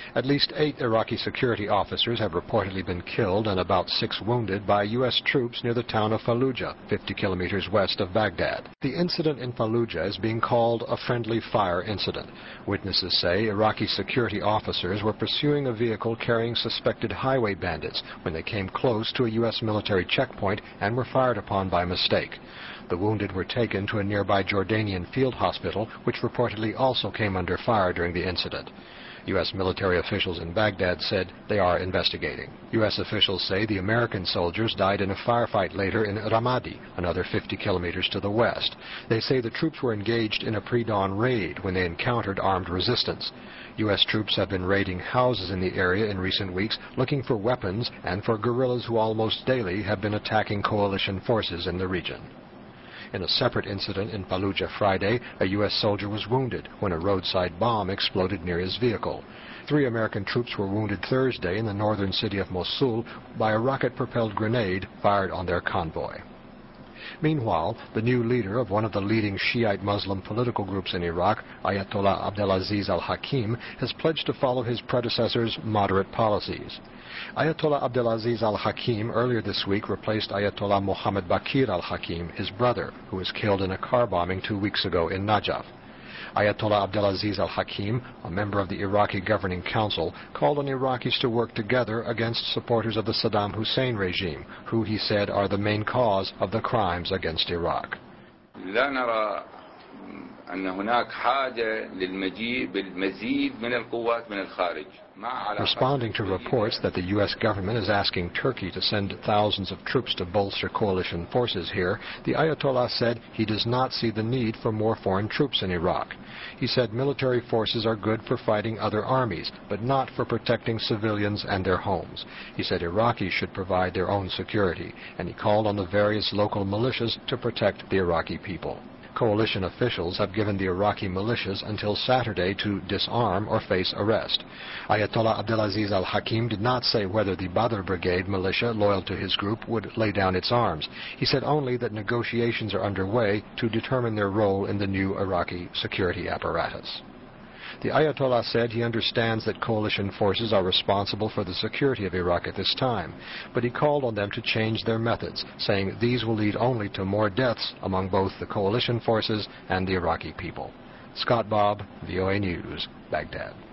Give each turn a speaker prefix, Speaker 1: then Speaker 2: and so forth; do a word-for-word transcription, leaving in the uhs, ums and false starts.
Speaker 1: At least eight Iraqi security officers have reportedly been killed and about six wounded by U S troops near the town of Fallujah, fifty kilometers west of Baghdad. The incident in Fallujah is being called a friendly fire incident. Witnesses say Iraqi security officers were pursuing a vehicle carrying suspected highway bandits when they came close to a U S military checkpoint and were fired upon by mistake. The wounded were taken to a nearby Jordanian field hospital, which reportedly also came under fire during the incident. U S military officials in Baghdad said they are investigating. U S officials say the American soldiers died in a firefight later in Ramadi, another fifty kilometers to the west. They say the troops were engaged in a pre-dawn raid when they encountered armed resistance. U S troops have been raiding houses in the area in recent weeks looking for weapons and for guerrillas who almost daily have been attacking coalition forces in the region. In a separate incident in Fallujah Friday, a U S soldier was wounded when a roadside bomb exploded near his vehicle. Three American troops were wounded Thursday in the northern city of Mosul by a rocket-propelled grenade fired on their convoy. Meanwhile, the new leader of one of the leading Shiite Muslim political groups in Iraq, Ayatollah Abdelaziz al-Hakim, has pledged to follow his predecessor's moderate policies. Ayatollah Abdelaziz al-Hakim earlier this week replaced Ayatollah Mohammed Bakir al-Hakim, his brother, who was killed in a car bombing two weeks ago in Najaf. Ayatollah Abdelaziz al-Hakim, a member of the Iraqi Governing Council, called on Iraqis to work together against supporters of the Saddam Hussein regime, who he said are the main cause of the crimes against Iraq. Responding to reports that the U S government is asking Turkey to send thousands of troops to bolster coalition forces here, the Ayatollah said he does not see the need for more foreign troops in Iraq. He said military forces are good for fighting other armies, but not for protecting civilians and their homes. He said Iraqis should provide their own security, and he called on the various local militias to protect the Iraqi people. Coalition officials have given the Iraqi militias until Saturday to disarm or face arrest. Ayatollah Abdelaziz al-Hakim did not say whether the Badr Brigade militia loyal to his group would lay down its arms. He said only that negotiations are underway to determine their role in the new Iraqi security apparatus. The Ayatollah said he understands that coalition forces are responsible for the security of Iraq at this time, but he called on them to change their methods, saying these will lead only to more deaths among both the coalition forces and the Iraqi people. Scott Bobb, V O A News, Baghdad.